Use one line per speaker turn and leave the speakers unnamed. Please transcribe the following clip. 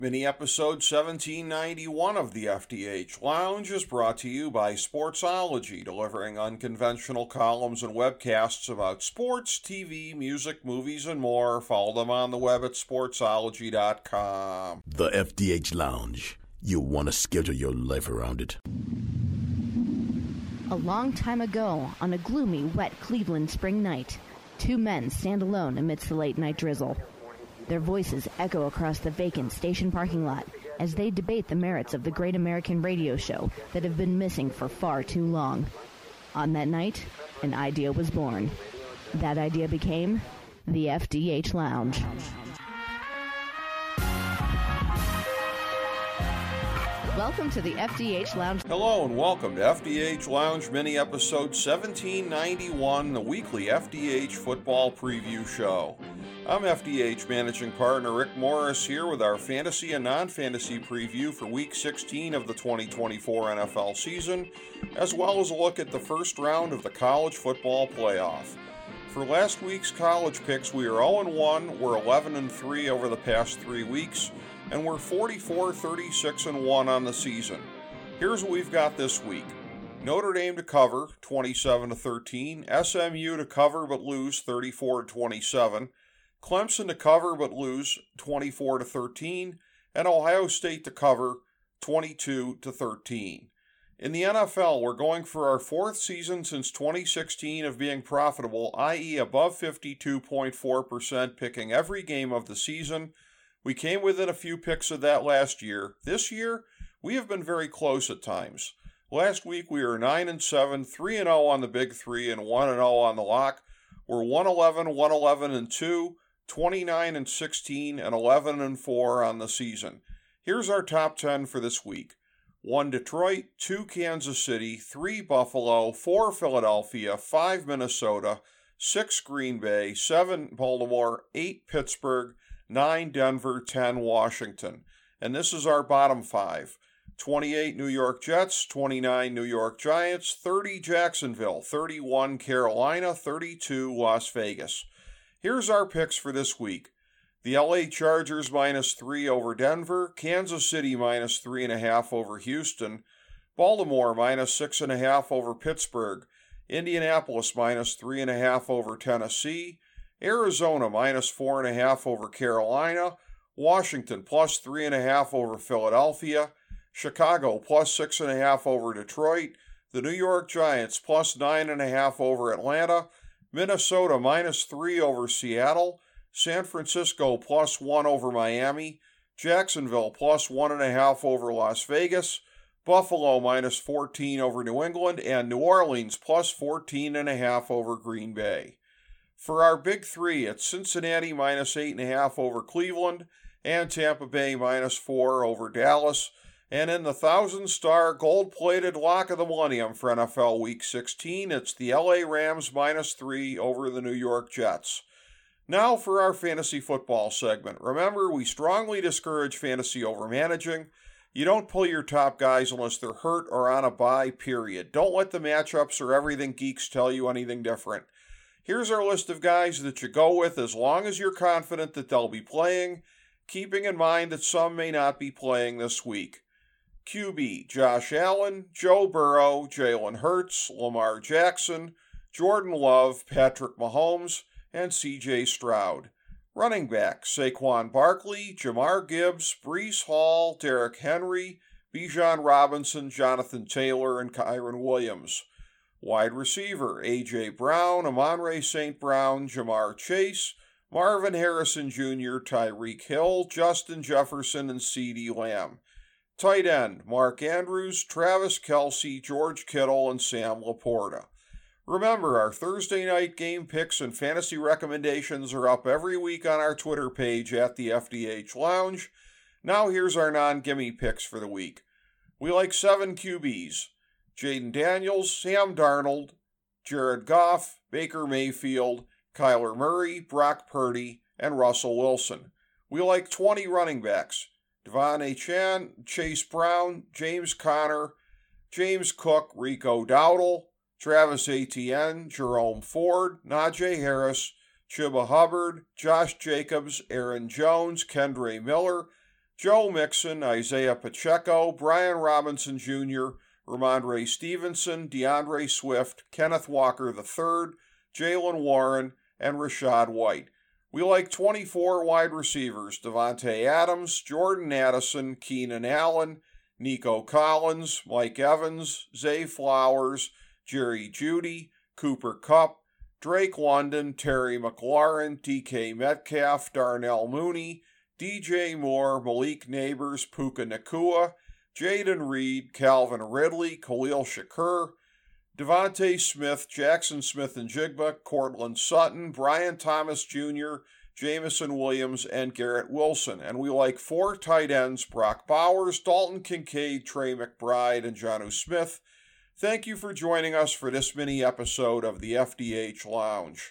Mini episode 1791 of the FDH Lounge is brought to you by Sportsology, delivering unconventional columns and webcasts about sports, TV, music, movies, and more. Follow them on the web at sportsology.com.
The FDH Lounge. You'll want to schedule your life around it.
A long time ago, on a gloomy, wet Cleveland spring night, two men stand alone amidst the late-night drizzle. Their voices echo across the vacant station parking lot as they debate the merits of the great American radio show that have been missing for far too long. On that night, an idea was born. That idea became the FDH Lounge. Welcome to the FDH Lounge.
Hello and welcome to FDH Lounge mini episode 1791, the weekly FDH football preview show. I'm FDH managing partner Rick Morris here with our fantasy and non-fantasy preview for week 16 of the 2024 NFL season, as well as a look at the first round of the college football playoff. For last week's college picks, we are 0-1, we're 11-3 over the past 3 weeks, and we're 44-36-1 on the season. Here's what we've got this week. Notre Dame to cover, 27-13, SMU to cover but lose, 34-27, Clemson to cover but lose, 24-13, and Ohio State to cover, 22-13. In the NFL, we're going for our fourth season since 2016 of being profitable, i.e. above 52.4%, picking every game of the season. We came within a few picks of that last year. This year, we have been very close at times. Last week, we were 9-7, 3-0 on the Big Three, and 1-0 on the lock. We're 1-11, 1-11-2, 29-16, and 11-4 on the season. Here's our top 10 for this week. 1 Detroit, 2 Kansas City, 3 Buffalo, 4 Philadelphia, 5 Minnesota, 6 Green Bay, 7 Baltimore, 8 Pittsburgh, 9 Denver, 10 Washington. And this is our bottom 5. 28 New York Jets, 29 New York Giants, 30 Jacksonville, 31 Carolina, 32 Las Vegas. Here's our picks for this week. The LA Chargers -3 over Denver, Kansas City -3.5 over Houston, Baltimore -6.5 over Pittsburgh, Indianapolis -3.5 over Tennessee, Arizona -4.5 over Carolina, Washington +3.5 over Philadelphia, Chicago +6.5 over Detroit, the New York Giants +9.5 over Atlanta, Minnesota -3 over Seattle, San Francisco +1 over Miami, Jacksonville +1.5 over Las Vegas, Buffalo -14 over New England, and New Orleans +14.5 over Green Bay. For our Big Three, it's Cincinnati -8.5 over Cleveland, and Tampa Bay -4 over Dallas. And in the 1,000-star gold-plated lock of the millennium for NFL Week 16, it's the LA Rams -3 over the New York Jets. Now for our fantasy football segment. Remember, we strongly discourage fantasy overmanaging. You don't pull your top guys unless they're hurt or on a bye, period. Don't let the matchups or everything geeks tell you anything different. Here's our list of guys that you go with as long as you're confident that they'll be playing, keeping in mind that some may not be playing this week. QB, Josh Allen, Joe Burrow, Jalen Hurts, Lamar Jackson, Jordan Love, Patrick Mahomes, and C.J. Stroud. Running back, Saquon Barkley, Jamar Gibbs, Breece Hall, Derrick Henry, Bijan Robinson, Jonathan Taylor, and Kyren Williams. Wide receiver, A.J. Brown, Amon-Ra St. Brown, Jamar Chase, Marvin Harrison Jr., Tyreek Hill, Justin Jefferson, and CeeDee Lamb. Tight end, Mark Andrews, Travis Kelce, George Kittle, and Sam Laporta. Remember, our Thursday night game picks and fantasy recommendations are up every week on our Twitter page at the FDH Lounge. Now here's our non-gimme picks for the week. We like 7 QBs. Jaden Daniels, Sam Darnold, Jared Goff, Baker Mayfield, Kyler Murray, Brock Purdy, and Russell Wilson. We like 20 running backs. Devon Achane, Chase Brown, James Conner, James Cook, Rico Dowdle, Travis Etienne, Jerome Ford, Najee Harris, Chuba Hubbard, Josh Jacobs, Aaron Jones, Kendre Miller, Joe Mixon, Isaiah Pacheco, Brian Robinson Jr., Ramondre Stevenson, DeAndre Swift, Kenneth Walker III, Jaylen Warren, and Rachaad White. We like 24 wide receivers: Davante Adams, Jordan Addison, Keenan Allen, Nico Collins, Mike Evans, Zay Flowers, Jerry Jeudy, Cooper Kupp, Drake London, Terry McLaurin, DK Metcalf, Darnell Mooney, DJ Moore, Malik Nabers, Puka Nacua, Jaden Reed, Calvin Ridley, Khalil Shakur, Devontae Smith, Jackson Smith-Njigba, Courtland Sutton, Brian Thomas Jr., Jameson Williams, and Garrett Wilson. And we like 4 tight ends: Brock Bowers, Dalton Kincaid, Trey McBride, and Jonnu Smith. Thank you for joining us for this mini episode of the FDH Lounge.